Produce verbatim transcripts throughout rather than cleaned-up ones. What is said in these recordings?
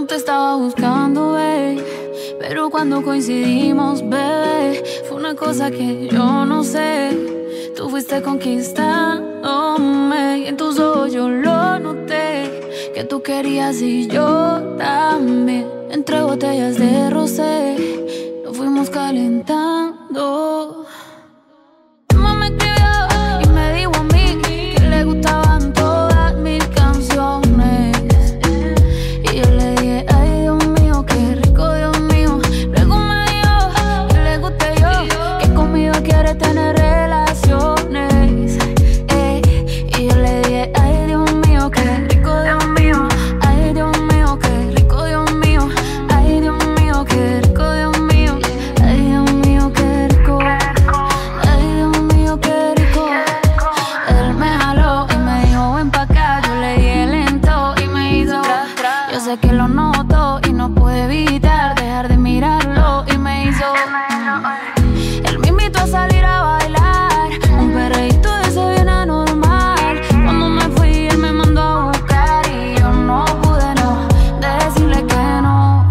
te estaba buscando, babe, pero cuando coincidimos, bebé, fue una cosa que yo no sé. Tú fuiste conquistándome y en tus ojos yo lo noté, que tú querías y yo también. Entre botellas de rosé nos fuimos calentando. Tu mamá me escribió y me dijo a mí que le gustaban todas mis canciones. Y yo le dije, ay Dios mío, qué rico, Dios mío. Luego me dijo que le guste yo, que conmigo quiere tener relaciones. eh. Y yo le dije, ay Dios mío, qué rico, Dios mío. Ay Dios mío, qué rico, Dios mío. Ay Dios mío, qué rico, Dios mío. Ay Dios mío, qué rico. Ay Dios mío, qué rico. Él me jaló y me dijo, ven pa' acá. Yo le dije lento y me hizo. Yo sé que lo noto y no puedo evitar dejar de mirarlo. Y me hizo. Él me invitó a salir a bailar, un perreíto de ese bien anormal. Cuando me fui él me mandó a buscar y yo no pude no decirle que no.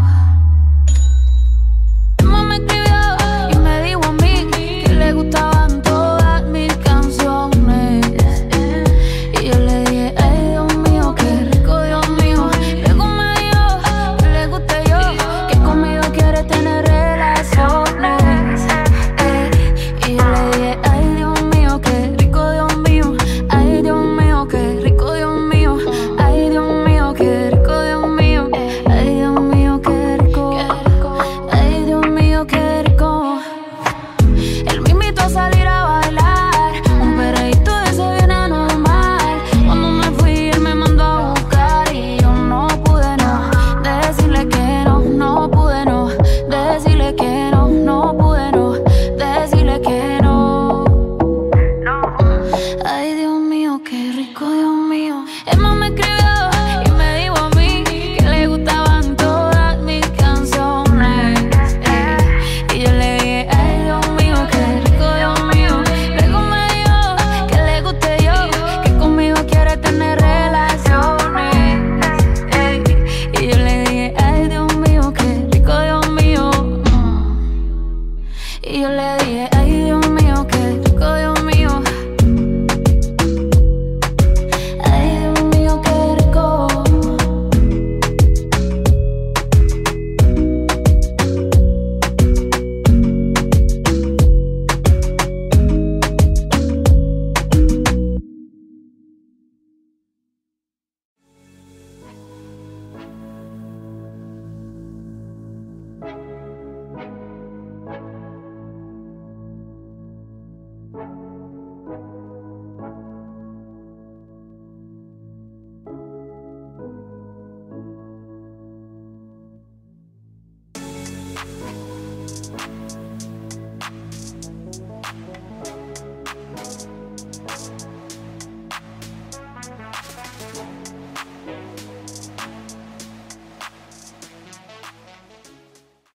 Mi mamá me escribió y me dijo a mí que le gustaban todas mis canciones. Y yo le dije, ay Dios mío, qué rico, Dios mío. Luego me dijo que le guste yo, que conmigo quiere tener relaciones. eh. Y yo le dije, ay Dios mío, qué rico, Dios mío. Ay Dios mío, qué rico, Dios mío. Ay Dios mío, qué rico, Dios mío. Ay Dios mío, qué rico. Ay Dios mío, qué rico. Él me invitó a salir a bailar, un perreíto de ese bien anormal. Cuando me fui él me mandó a buscar y yo no pude no decirle que no, no pude no decirle que no, no pude no decirle que no. Ay Dios mío, qué rico, Dios mío. Él más me escribió y me dijo a mí que le gustaban todas mis canciones. eh. Y yo le dije, ay Dios mío, qué rico, Dios mío. Luego me dijo que le guste yo, que conmigo quiere tener relaciones. eh. Y yo le dije, ay Dios mío, qué rico, Dios mío. Y yo le dije, ay Dios